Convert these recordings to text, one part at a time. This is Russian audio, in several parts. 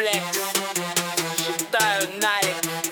блядь. Считаю Найк.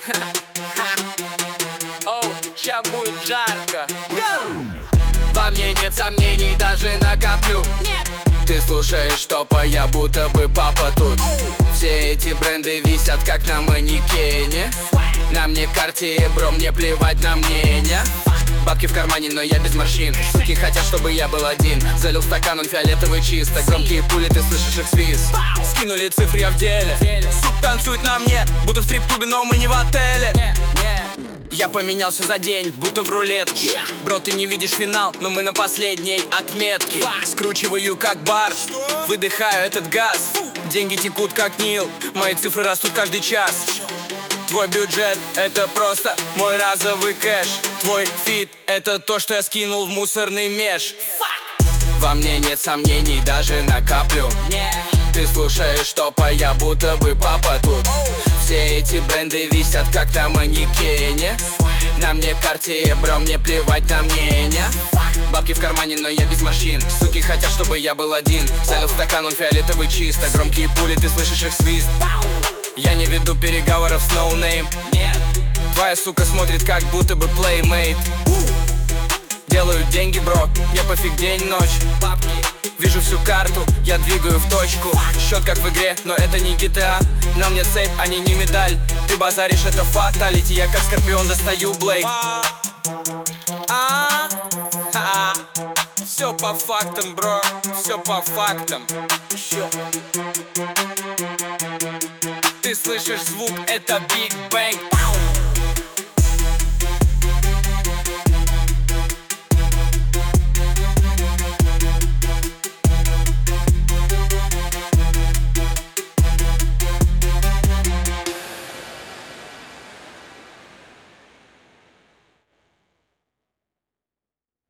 Оу, ща будет жарко. Во мне нет сомнений, даже накоплю. Ты слушаешь топа, я будто бы папа тут. Все эти бренды висят как на манекене. На мне Cartier, бро, мне плевать на мнение. Бабки в кармане, но я без морщин. Суки хотят, чтобы я был один. Залил стакан, он фиолетовый чисто. Громкие пули, ты слышишь их свист. Скинули цифры, я в деле. Сук танцует на мне, будто в стрип-клубе, но мы не в отеле. Я поменялся за день, будто в рулетке. Бро, ты не видишь финал, но мы на последней отметке. Скручиваю как бар, выдыхаю этот газ. Деньги текут как Нил, мои цифры растут каждый час. Твой бюджет — это просто мой разовый кэш. Твой фит — это то, что я скинул в мусорный меж. Во мне нет сомнений, даже накоплю. Ты слушаешь топа, я будто бы папа тут. Все эти бренды висят как на манекене. На мне Cartier, бро, мне плевать на мнение. Бабки в кармане, но я без машин. Суки хотят, чтобы я был один. Залил стакан, он фиолетовый чисто. Громкие пули, ты слышишь их свист. Я не веду переговоров с no name. Твоя сука смотрит, как будто бы playmate. Делаю деньги, бро, я пофиг день-ночь. Вижу всю карту, я двигаю в точку. Счет как в игре, но это не GTA. На мне цепь, а не медаль. Ты базаришь, это фаталити. Я как скорпион достаю Блейк. Все по фактам, бро, все по фактам. Ты слышишь звук, это Big Bang.